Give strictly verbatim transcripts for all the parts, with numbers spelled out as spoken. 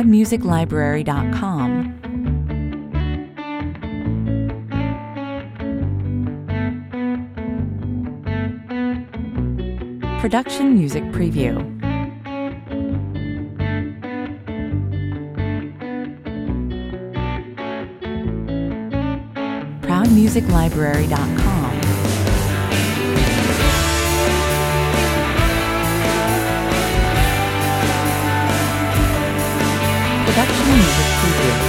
proud music library dot com. Production Music Preview. proud music library dot com. Production Music Preview.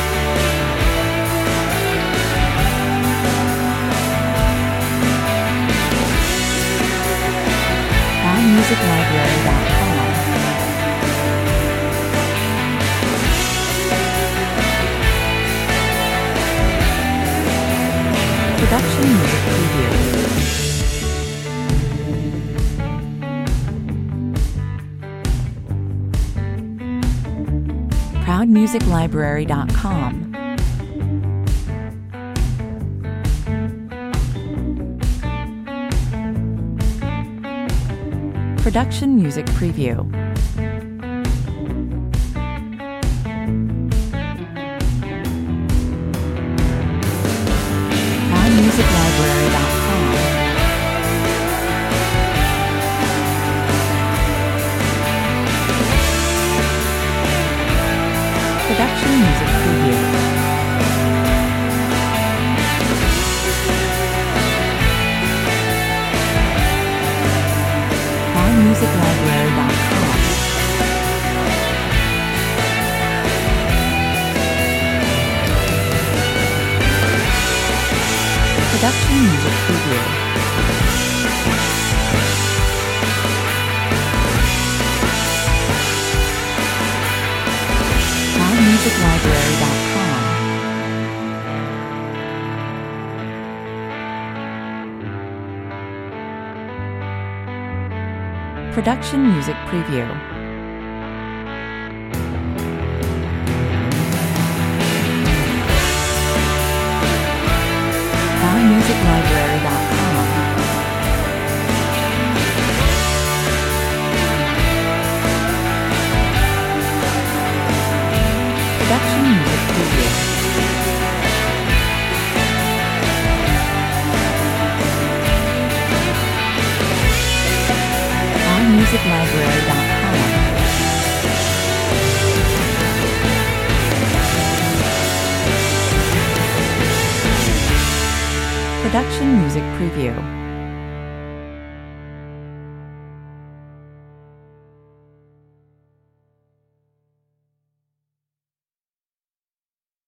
proud music library dot com. Production Music Preview. proud music library dot com. Production Music Preview. proud music library dot com. Production Music Preview. proud music library dot com. Production Music Preview. proud music library dot com. Production Music Preview. proud music library dot com. Production Music Preview. proud music library dot com. Production Music Preview.